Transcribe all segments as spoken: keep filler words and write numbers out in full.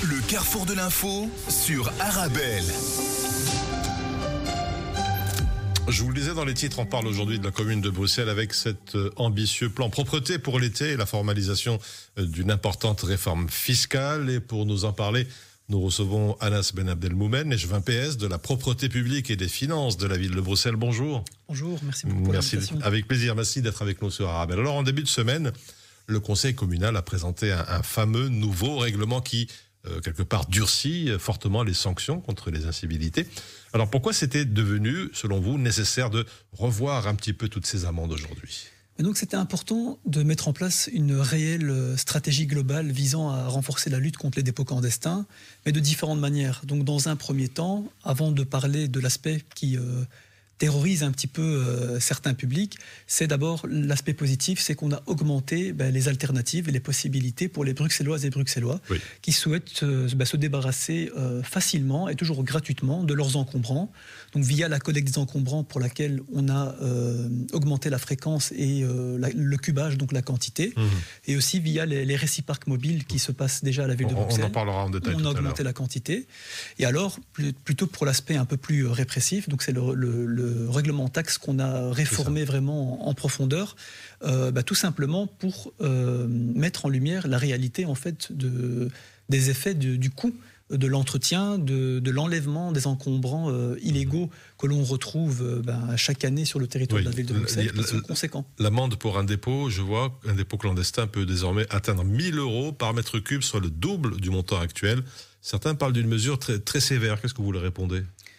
Le carrefour de l'info sur Arabelle. Je vous le disais dans les titres, on parle aujourd'hui de la commune de Bruxelles avec cet ambitieux plan propreté pour l'été et la formalisation d'une importante réforme fiscale. Et pour nous en parler, nous recevons Anas Ben Abdelmoumen, échevin P S de la propreté publique et des finances de la ville de Bruxelles. Bonjour. Bonjour, merci beaucoup pour merci, l'invitation. Avec plaisir, merci d'être avec nous sur Arabelle. Alors en début de semaine, le conseil communal a présenté un, un fameux nouveau règlement qui, euh, quelque part, durcit fortement les sanctions contre les incivilités. Alors pourquoi c'était devenu, selon vous, nécessaire de revoir un petit peu toutes ces amendes aujourd'hui ? Et donc c'était important de mettre en place une réelle stratégie globale visant à renforcer la lutte contre les dépôts clandestins, mais de différentes manières. Donc dans un premier temps, avant de parler de l'aspect qui euh, terrorise un petit peu euh, certains publics, c'est d'abord l'aspect positif, c'est qu'on a augmenté ben, les alternatives et les possibilités pour les Bruxelloises et Bruxellois oui. qui souhaitent euh, ben, se débarrasser euh, facilement et toujours gratuitement de leurs encombrants. Donc via la collecte des encombrants pour laquelle on a euh, augmenté la fréquence et euh, la, le cubage, donc la quantité, mmh. et aussi via les, les réciparcs mobiles qui se passent déjà à la ville de Bruxelles. On en parlera en détail. On a augmenté la quantité. Et alors, plutôt pour l'aspect un peu plus répressif, donc c'est le, le, le règlement taxe qu'on a réformé vraiment en, en profondeur, euh, bah, tout simplement pour euh, mettre en lumière la réalité en fait de, des effets de, du coût de l'entretien, de, de l'enlèvement des encombrants euh, illégaux que l'on retrouve euh, ben, chaque année sur le territoire oui, de la ville de Bruxelles, qui sont conséquents. L'amende pour un dépôt, je vois, un dépôt clandestin peut désormais atteindre mille euros par mètre cube, soit le double du montant actuel. Certains parlent d'une mesure très, très sévère. Qu'est-ce que vous leur répondez ?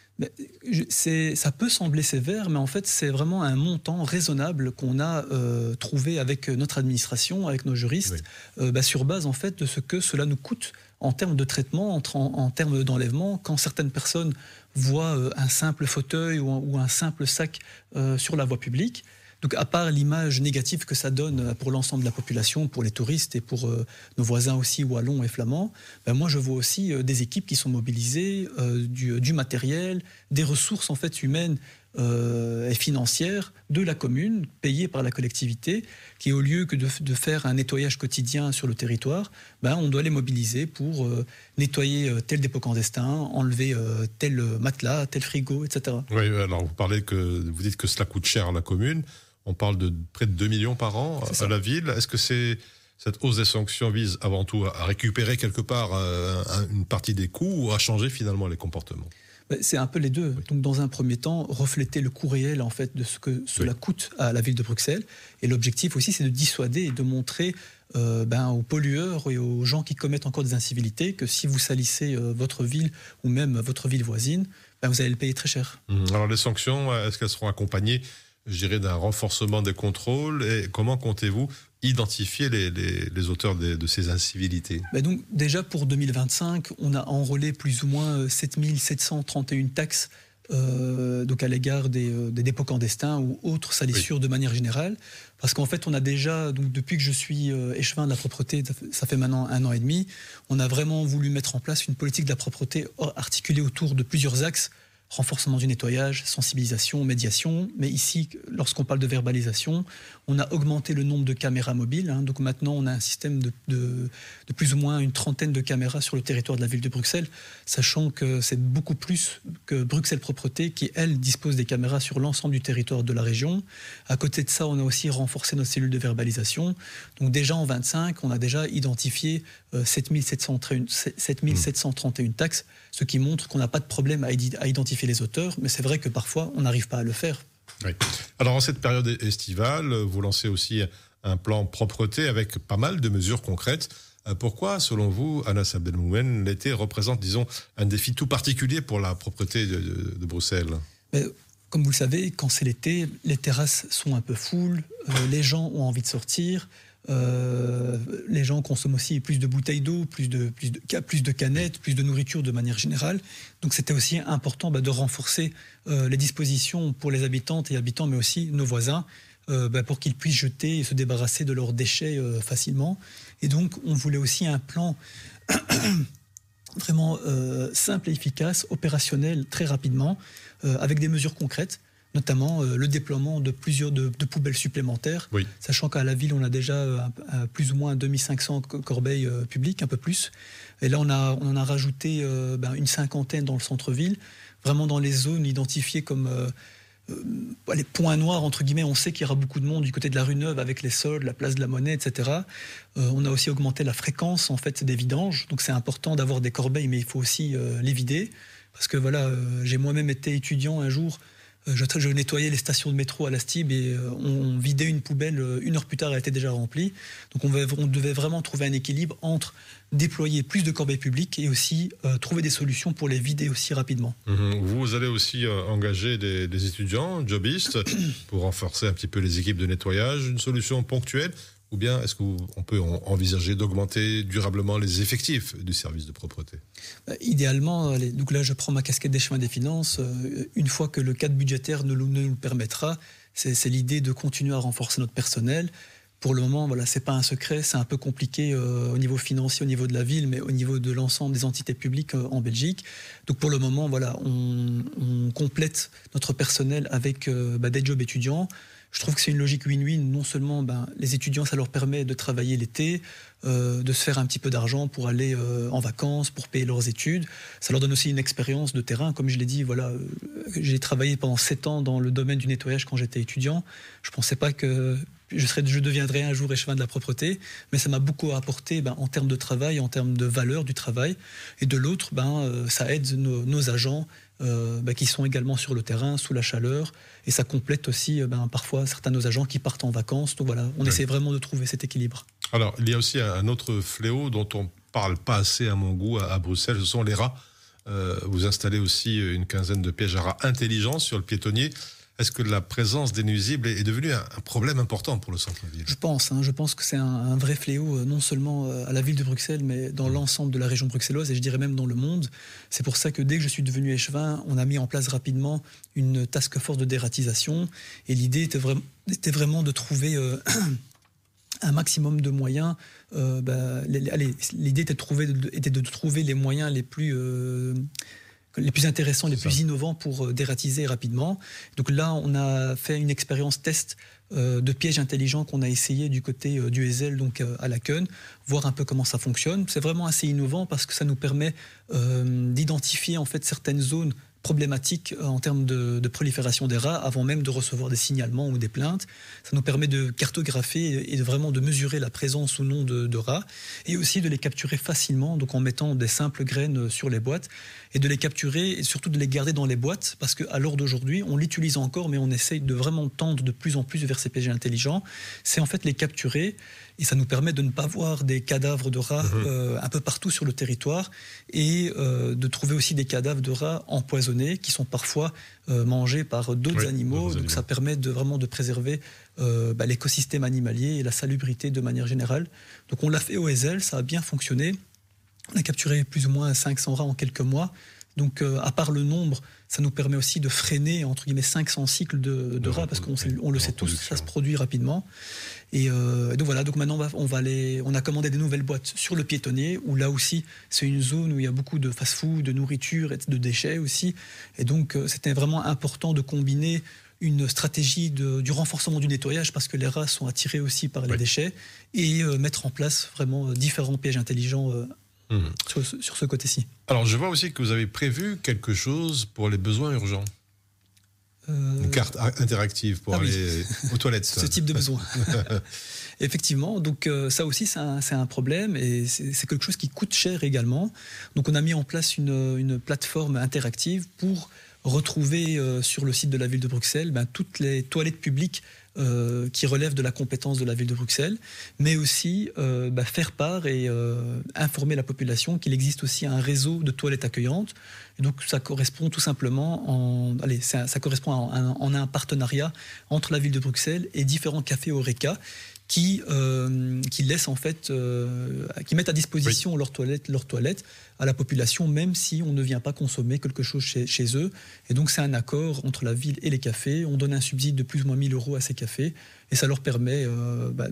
C'est, ça peut sembler sévère, mais en fait, c'est vraiment un montant raisonnable qu'on a euh, trouvé avec notre administration, avec nos juristes, oui. euh, bah, sur base en fait de ce que cela nous coûte en termes de traitement, en, en termes d'enlèvement. Quand certaines personnes voient euh, un simple fauteuil ou un, ou un simple sac euh, sur la voie publique, donc à part l'image négative que ça donne pour l'ensemble de la population, pour les touristes et pour euh, nos voisins aussi wallons et flamands, ben moi je vois aussi euh, des équipes qui sont mobilisées, euh, du, du matériel, des ressources en fait humaines euh, et financières de la commune, payées par la collectivité, qui au lieu que de, de faire un nettoyage quotidien sur le territoire, ben on doit les mobiliser pour euh, nettoyer euh, tel dépôt clandestin, enlever euh, tel matelas, tel frigo, et cetera. Oui, alors vous parlez que vous dites que cela coûte cher à la commune. On parle de près de deux millions par an à la ville. Est-ce que c'est, cette hausse des sanctions vise avant tout à récupérer quelque part euh, une partie des coûts ou à changer finalement les comportements ? C'est un peu les deux. Oui. Donc, dans un premier temps, refléter le coût réel en fait de ce que cela oui. coûte à la ville de Bruxelles. Et l'objectif aussi, c'est de dissuader et de montrer euh, ben, aux pollueurs et aux gens qui commettent encore des incivilités que si vous salissez euh, votre ville ou même votre ville voisine, ben, vous allez le payer très cher. Mmh. Alors les sanctions, est-ce qu'elles seront accompagnées, je dirais, d'un renforcement des contrôles, et comment comptez-vous identifier les, les, les auteurs de, de ces incivilités ? Ben donc, déjà pour deux mille vingt-cinq, on a enrôlé plus ou moins sept mille sept cent trente et un taxes euh, donc à l'égard des, euh, des dépôts clandestins ou autres salissures oui. de manière générale. Parce qu'en fait, on a déjà, donc depuis que je suis euh, échevin de la propreté, ça fait maintenant un an et demi, on a vraiment voulu mettre en place une politique de la propreté articulée autour de plusieurs axes. Renforcement du nettoyage, sensibilisation, médiation. Mais ici, lorsqu'on parle de verbalisation, on a augmenté le nombre de caméras mobiles. Hein. Donc maintenant, on a un système de, de, de plus ou moins une trentaine de caméras sur le territoire de la ville de Bruxelles, sachant que c'est beaucoup plus que Bruxelles Propreté qui, elle, dispose des caméras sur l'ensemble du territoire de la région. À côté de ça, on a aussi renforcé notre cellule de verbalisation. Donc déjà en vingt-cinq, on a déjà identifié euh, sept mille sept cent trente et un taxes, ce qui montre qu'on n'a pas de problème à, à identifier les auteurs, mais c'est vrai que parfois on n'arrive pas à le faire. Oui. Alors en cette période estivale, vous lancez aussi un plan propreté avec pas mal de mesures concrètes. Pourquoi, selon vous, Anas Abdelmoumen, l'été représente, disons, un défi tout particulier pour la propreté de, de, de Bruxelles ? Mais, comme vous le savez, quand c'est l'été, les terrasses sont un peu full, euh, les gens ont envie de sortir. Euh, les gens consomment aussi plus de bouteilles d'eau, plus de, plus, de, plus de canettes, plus de nourriture de manière générale. Donc c'était aussi important bah, de renforcer euh, les dispositions pour les habitantes et habitants, mais aussi nos voisins, euh, bah, pour qu'ils puissent jeter et se débarrasser de leurs déchets euh, facilement. Et donc on voulait aussi un plan vraiment euh, simple et efficace, opérationnel très rapidement, euh, avec des mesures concrètes. notamment euh, le déploiement de plusieurs de, de poubelles supplémentaires, oui. Sachant qu'à la ville, on a déjà euh, un, un, plus ou moins deux mille cinq cents corbeilles euh, publiques, un peu plus. Et là, on, a, on en a rajouté euh, ben, une cinquantaine dans le centre-ville, vraiment dans les zones identifiées comme euh, euh, les points noirs, entre guillemets. On sait qu'il y aura beaucoup de monde du côté de la rue Neuve avec les soldes, la place de la Monnaie, et cetera. Euh, on a aussi augmenté la fréquence en fait, des vidanges. Donc c'est important d'avoir des corbeilles, mais il faut aussi euh, les vider. Parce que voilà, euh, j'ai moi-même été étudiant un jour. Je, je nettoyais les stations de métro à la Stib et euh, on, on vidait une poubelle, une heure plus tard, elle était déjà remplie. Donc on, on devait vraiment trouver un équilibre entre déployer plus de corbeilles publiques et aussi euh, trouver des solutions pour les vider aussi rapidement. Mmh. Vous allez aussi euh, engager des, des étudiants, jobistes, pour renforcer un petit peu les équipes de nettoyage. Une solution ponctuelle? Ou bien est-ce qu'on peut envisager d'augmenter durablement les effectifs du service de propreté? Bah, idéalement, allez, donc là je prends ma casquette des chemins des finances, euh, une fois que le cadre budgétaire nous, nous le permettra, c'est l'idée de continuer à renforcer notre personnel. Pour le moment, voilà, c'est pas un secret, c'est un peu compliqué euh, au niveau financier, au niveau de la ville, mais au niveau de l'ensemble des entités publiques euh, en Belgique. Donc pour le moment, voilà, on, on complète notre personnel avec euh, bah, des jobs étudiants. Je trouve que c'est une logique win-win. Non seulement ben, les étudiants, ça leur permet de travailler l'été, euh, de se faire un petit peu d'argent pour aller euh, en vacances, pour payer leurs études. Ça leur donne aussi une expérience de terrain. Comme je l'ai dit, voilà, euh, j'ai travaillé pendant sept ans dans le domaine du nettoyage quand j'étais étudiant. Je ne pensais pas que je, serais, je deviendrais un jour échevin de la propreté, mais ça m'a beaucoup apporté ben, en termes de travail, en termes de valeur du travail. Et de l'autre, ben, euh, ça aide nos, nos agents Euh, bah, qui sont également sur le terrain, sous la chaleur, et ça complète aussi euh, ben, parfois certains de nos agents qui partent en vacances. Donc voilà, on oui. essaie vraiment de trouver cet équilibre. Alors, il y a aussi un autre fléau dont on ne parle pas assez à mon goût à, à Bruxelles, ce sont les rats. Euh, vous installez aussi une quinzaine de pièges à rats intelligents sur le piétonnier. Est-ce que la présence des nuisibles est devenue un, un problème important pour le centre-ville? Je pense, hein, je pense que c'est un, un vrai fléau, non seulement à la ville de Bruxelles, mais dans mmh. l'ensemble de la région bruxelloise, et je dirais même dans le monde. C'est pour ça que dès que je suis devenu échevin, on a mis en place rapidement une task force de dératisation, et l'idée était, vra était vraiment de trouver euh, un maximum de moyens. Euh, bah, l'idée était de trouver, de, était de trouver les moyens les plus... Euh, les plus intéressants, les plus ça. innovants pour dératiser rapidement. Donc là, on a fait une expérience test euh, de pièges intelligents qu'on a essayé du côté euh, du Ezel, donc euh, à Laken, voir un peu comment ça fonctionne. C'est vraiment assez innovant parce que ça nous permet euh, d'identifier en fait certaines zones problématiques en termes de, de prolifération des rats avant même de recevoir des signalements ou des plaintes. Ça nous permet de cartographier et de vraiment de mesurer la présence ou non de, de rats et aussi de les capturer facilement, donc en mettant des simples graines sur les boîtes et de les capturer et surtout de les garder dans les boîtes parce qu'à l'heure d'aujourd'hui, on l'utilise encore mais on essaye de vraiment tendre de plus en plus vers ces pièges intelligents. C'est en fait les capturer et ça nous permet de ne pas voir des cadavres de rats mmh. euh, un peu partout sur le territoire et euh, de trouver aussi des cadavres de rats empoisonnés qui sont parfois euh, mangés par d'autres oui, animaux. Donc animaux. Ça permet de, vraiment de préserver euh, bah, l'écosystème animalier et la salubrité de manière générale. Donc on l'a fait au Ezel, ça a bien fonctionné. On a capturé plus ou moins cinq cents rats en quelques mois. Donc, euh, à part le nombre, ça nous permet aussi de freiner, entre guillemets, cinq cents cycles de, de rats, parce qu'on on le sait tous, ça se produit rapidement. Et euh, donc voilà, donc maintenant, on, va, on, va aller, on a commandé des nouvelles boîtes sur le piétonnier, où là aussi, c'est une zone où il y a beaucoup de fast-food, de nourriture, et de déchets aussi. Et donc, euh, c'était vraiment important de combiner une stratégie de, du renforcement du nettoyage, parce que les rats sont attirés aussi par les oui. déchets, et euh, mettre en place vraiment différents pièges intelligents euh, Mmh. Sur, sur ce côté-ci. Alors, je vois aussi que vous avez prévu quelque chose pour les besoins urgents. Euh... Une carte interactive pour ah aller oui. aux toilettes. Ce type de besoin. Effectivement, donc euh, ça aussi c'est un, un problème et c'est quelque chose qui coûte cher également. Donc on a mis en place une, une plateforme interactive pour retrouver euh, sur le site de la ville de Bruxelles ben, toutes les toilettes publiques Euh, qui relèvent de la compétence de la ville de Bruxelles, mais aussi euh, bah, faire part et euh, informer la population qu'il existe aussi un réseau de toilettes accueillantes. Et donc ça correspond tout simplement en, allez, ça, ça correspond en un, en un partenariat entre la ville de Bruxelles et différents cafés Horeca qui, euh, qui laissent en fait, euh, qui mettent à disposition oui. leurs toilettes, leurs toilettes à la population, même si on ne vient pas consommer quelque chose chez, chez eux. Et donc c'est un accord entre la ville et les cafés. On donne un subside de plus ou moins mille euros à ces cafés et ça leur permet euh, bah,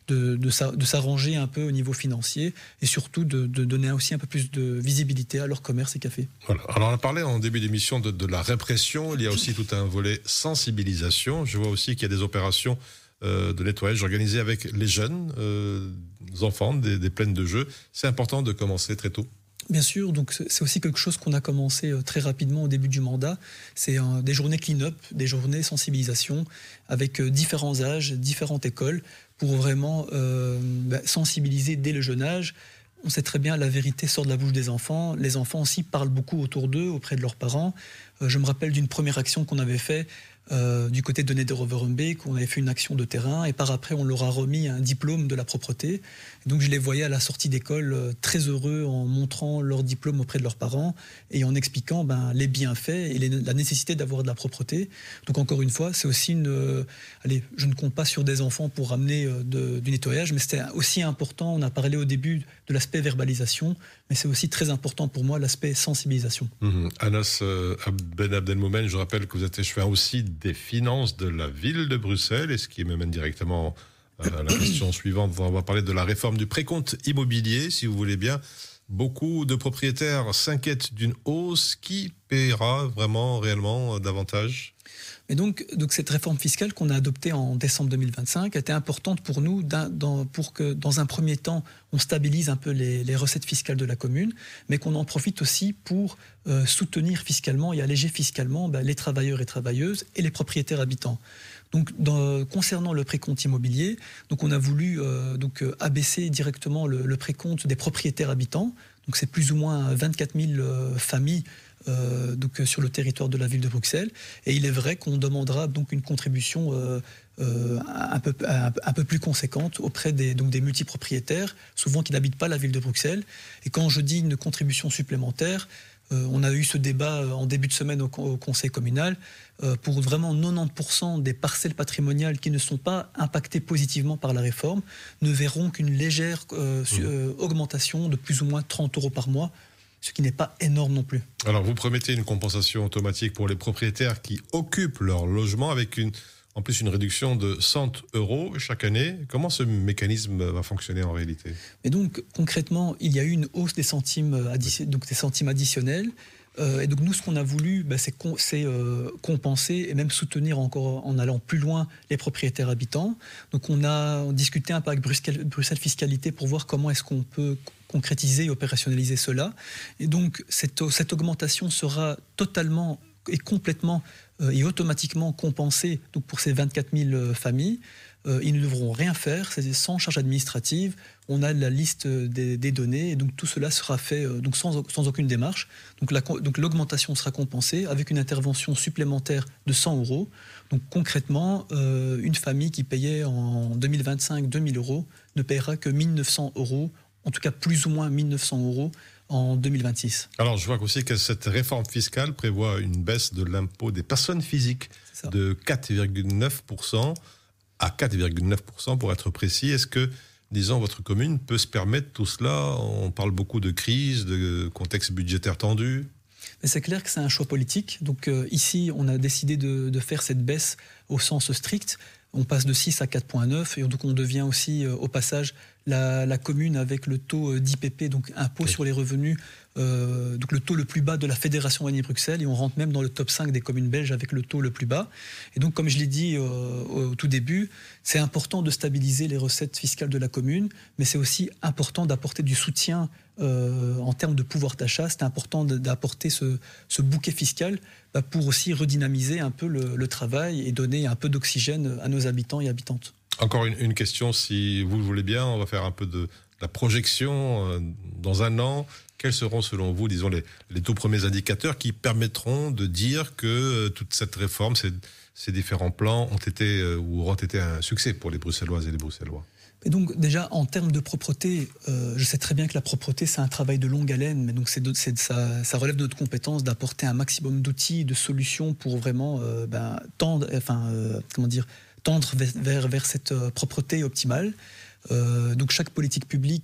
de, de, de s'arranger un peu au niveau financier et surtout de, de donner aussi un peu plus de visibilité à leur commerce et café. Voilà. Alors on a parlé en début d'émission de, de la répression, il y a aussi tout un volet sensibilisation. Je vois aussi qu'il y a des opérations euh, de nettoyage organisées avec les jeunes euh, enfants des, des plaines de jeux. C'est important de commencer très tôt. Bien sûr, donc c'est aussi quelque chose qu'on a commencé très rapidement au début du mandat. C'est euh, des journées clean-up, des journées sensibilisation avec euh, différents âges, différentes écoles pour vraiment euh, bah, sensibiliser dès le jeune âge. On sait très bien la vérité sort de la bouche des enfants. Les enfants aussi parlent beaucoup autour d'eux, auprès de leurs parents. Euh, je me rappelle d'une première action qu'on avait faite euh, du côté de Neder-Overumbek, on avait fait une action de terrain et par après on leur a remis un diplôme de la propreté. Et donc je les voyais à la sortie d'école euh, très heureux en montrant leur diplôme auprès de leurs parents et en expliquant ben, les bienfaits et les, la nécessité d'avoir de la propreté. Donc encore une fois, c'est aussi une... Euh, allez, je ne compte pas sur des enfants pour ramener euh, de, du nettoyage, mais c'était aussi important, on a parlé au début de l'aspect verbalisation, mais c'est aussi très important pour moi l'aspect sensibilisation. Mmh. Anas euh, Ben Abdelmoumen, je rappelle que vous êtes échevin aussi des finances de la ville de Bruxelles, et ce qui me mène directement à la question suivante. On va parler de la réforme du précompte immobilier, si vous voulez bien. Beaucoup de propriétaires s'inquiètent d'une hausse. Qui paiera vraiment, réellement, davantage ? Et donc, donc cette réforme fiscale qu'on a adoptée en décembre deux mille vingt-cinq était importante pour nous dans, pour que, dans un premier temps, on stabilise un peu les, les recettes fiscales de la commune, mais qu'on en profite aussi pour euh, soutenir fiscalement et alléger fiscalement ben, les travailleurs et travailleuses et les propriétaires habitants. Donc, dans, concernant le précompte immobilier, donc on a voulu euh, donc, euh, abaisser directement le, le précompte des propriétaires habitants. Donc, c'est plus ou moins vingt-quatre mille euh, familles euh, donc, sur le territoire de la ville de Bruxelles. Et il est vrai qu'on demandera donc une contribution euh, euh, un, peu, un, un peu plus conséquente auprès des, donc, des multipropriétaires, souvent qui n'habitent pas la ville de Bruxelles. Et quand je dis une contribution supplémentaire, Euh, on a eu ce débat en début de semaine au, au conseil communal euh, pour vraiment quatre-vingt-dix pour cent des parcelles patrimoniales qui ne sont pas impactées positivement par la réforme ne verront qu'une légère euh, mmh. euh, augmentation de plus ou moins trente euros par mois, ce qui n'est pas énorme non plus. Alors vous promettez une compensation automatique pour les propriétaires qui occupent leur logement avec une, en plus une réduction de cent euros chaque année. Comment ce mécanisme va fonctionner en réalité ? Et donc concrètement, il y a eu une hausse des centimes, addition, donc des centimes additionnels. Euh, et donc nous, ce qu'on a voulu, bah, c'est, con, c'est euh, compenser et même soutenir encore en allant plus loin les propriétaires habitants. Donc on a discuté un peu avec Bruxelles, Bruxelles Fiscalité pour voir comment est-ce qu'on peut concrétiser et opérationnaliser cela. Et donc cette, cette augmentation sera totalement et complètement euh, et automatiquement compensée donc, pour ces vingt-quatre mille euh, familles. Euh, ils ne devront rien faire, c'est sans charge administrative. On a la liste des, des données et donc tout cela sera fait euh, donc sans, sans aucune démarche. Donc, la, donc l'augmentation sera compensée avec une intervention supplémentaire de cent euros. Donc concrètement, euh, une famille qui payait en deux mille vingt-cinq deux mille euros ne paiera que mille neuf cents euros, en tout cas plus ou moins mille neuf cents euros en deux mille vingt-six. Alors je vois aussi que cette réforme fiscale prévoit une baisse de l'impôt des personnes physiques de quatre virgule neuf pour cent à quatre virgule neuf pour cent pour être précis. Est-ce que, disons, votre commune peut se permettre tout cela ? On parle beaucoup de crise, de contexte budgétaire tendu. Mais c'est clair que c'est un choix politique. Donc euh, ici, on a décidé de, de faire cette baisse au sens strict. On passe de six à quatre virgule neuf et donc on devient aussi euh, au passage la, la commune avec le taux d'I P P, donc impôt oui. sur les revenus, euh, donc le taux le plus bas de la Fédération Wallonie-Bruxelles, et on rentre même dans le top cinq des communes belges avec le taux le plus bas. Et donc comme je l'ai dit euh, au tout début, c'est important de stabiliser les recettes fiscales de la commune, mais c'est aussi important d'apporter du soutien euh, en termes de pouvoir d'achat. C'est important d'apporter ce, ce bouquet fiscal bah, pour aussi redynamiser un peu le, le travail et donner un peu d'oxygène à nos habitants et habitantes. Encore une, une question, si vous le voulez bien, on va faire un peu de, de la projection. Euh, dans un an, quels seront selon vous, disons, les, les tout premiers indicateurs qui permettront de dire que euh, toute cette réforme, ces, ces différents plans ont été euh, ou auront été un succès pour les Bruxelloises et les Bruxellois ? Et donc déjà, en termes de propreté, euh, je sais très bien que la propreté, c'est un travail de longue haleine, mais donc c'est de, c'est de, ça, ça relève de notre compétence d'apporter un maximum d'outils, de solutions pour vraiment euh, ben, tendre, enfin, euh, comment dire, tendre vers, vers, vers cette propreté optimale. Euh, donc chaque politique publique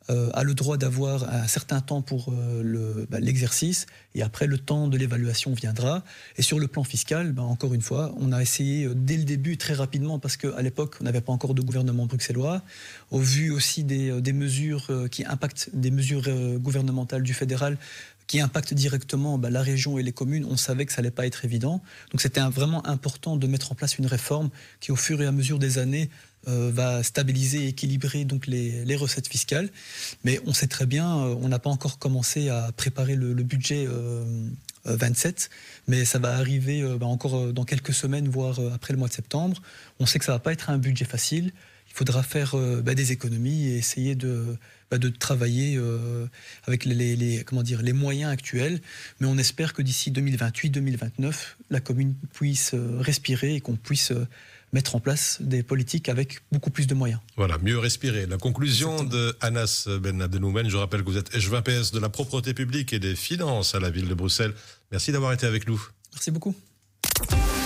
euh, a le droit d'avoir un certain temps pour euh, le, bah, l'exercice, et après le temps de l'évaluation viendra. Et sur le plan fiscal, bah, encore une fois, on a essayé euh, dès le début, très rapidement, parce qu'à l'époque, on n'avait pas encore de gouvernement bruxellois, au vu aussi des, euh, des mesures euh, qui impactent, des mesures euh, gouvernementales du fédéral, qui impactent directement bah, la région et les communes, on savait que ça n'allait pas être évident. Donc c'était un, vraiment important de mettre en place une réforme qui, au fur et à mesure des années, euh, va stabiliser et équilibrer donc, les, les recettes fiscales. Mais on sait très bien, euh, on n'a pas encore commencé à préparer le, le budget euh, euh, vingt-sept, mais ça va arriver euh, bah, encore euh, dans quelques semaines, voire euh, après le mois de septembre. On sait que ça ne va pas être un budget facile. Il faudra faire euh, bah, des économies et essayer de, bah, de travailler euh, avec les, les, les, comment dire, les moyens actuels. Mais on espère que d'ici deux mille vingt-huit deux mille vingt-neuf, la commune puisse euh, respirer et qu'on puisse euh, mettre en place des politiques avec beaucoup plus de moyens. Voilà, mieux respirer. La conclusion Exactement. de Anas Ben Abdenoumen. Je rappelle que vous êtes échevin P S de la propreté publique et des finances à la ville de Bruxelles. Merci d'avoir été avec nous. Merci beaucoup.